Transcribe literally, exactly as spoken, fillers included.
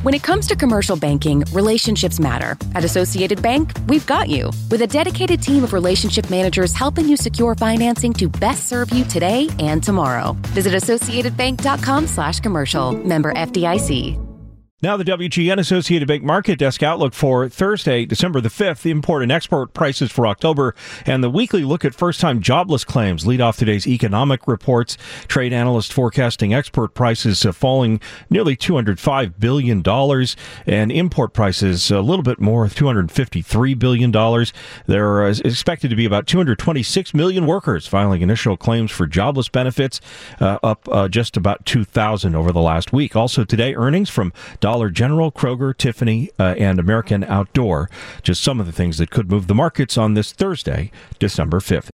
When it comes to commercial banking, relationships matter. At Associated Bank, we've got you. With a dedicated team of relationship managers helping you secure financing to best serve you today and tomorrow. Visit associatedbank.com slash commercial. Member F D I C. Now the W G N Associated Bank Market Desk outlook for Thursday, December the fifth, the import and export prices for October, and the weekly look at first-time jobless claims lead off today's economic reports. Trade analysts forecasting export prices uh, falling nearly two hundred five billion dollars, and import prices a little bit more, two hundred fifty-three billion dollars. There is expected to be about two hundred twenty-six million workers filing initial claims for jobless benefits, uh, up uh, just about two thousand over the last week. Also today, earnings from Dollar General, Kroger, Tiffany, uh, and American Outdoor. Just some of the things that could move the markets on this Thursday, December fifth.